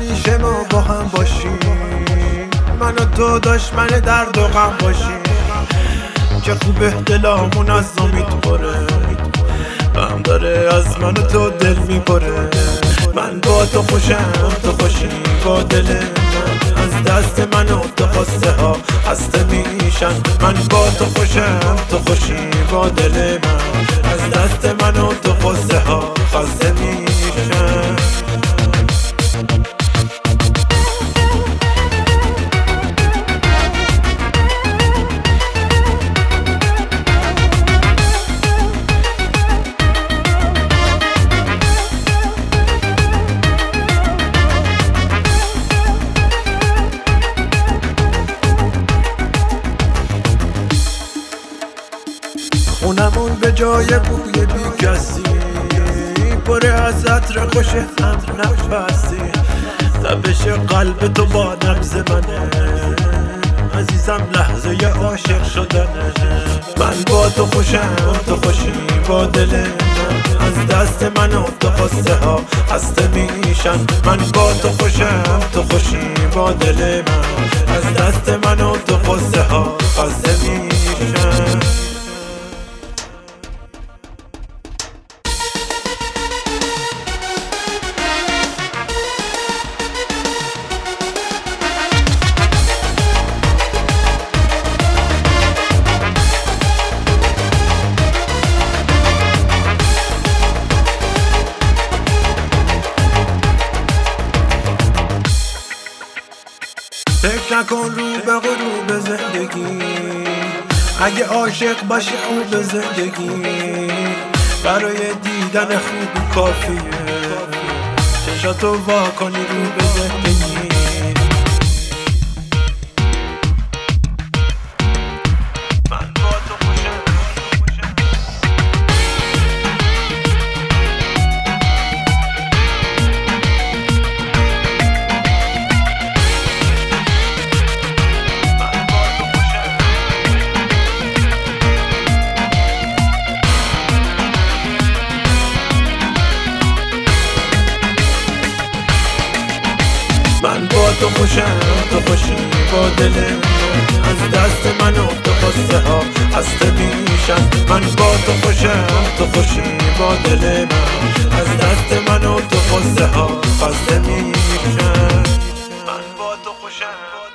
همیشه ما با هم باشیم، من و تو دشمن درد و غم باشیم. چه خوبه دلامون از امید پره، غم داره از من و تو دل میپره. من با تو خوشم تو خوشی با دل من، از دست من و تو خسته ها خسته میشن. من با تو خوشم تو خوشی با دل من، از دست من و تو خسته ها خسته میشن. خونمون به جای بوی بی کسی پره از عطر خوش هم نفسی. تپش قلب تو با نبض منه عزیزم، لحظه عاشق شدنه. من با تو خوشم تو خوشی با دل من، از دست من و تو خسته ها خسته میشن. من با تو خوشم تو خوشی با دل من، از دست من و تو خسته ها خسته میشن. فکر نکن رو به غروب زندگی، اگه عاشق باشی خوب زندگی. برای دیدن خوب کافیه چشاتو وا کنی رو به زندگی. من با تو خوشم تو خوشی با دل من، از دست من و تو خسته ها خسته میشن. من با تو خوشم تو خوشی با دل من، از دست من و تو خسته ها خسته میشن. من با تو خوشم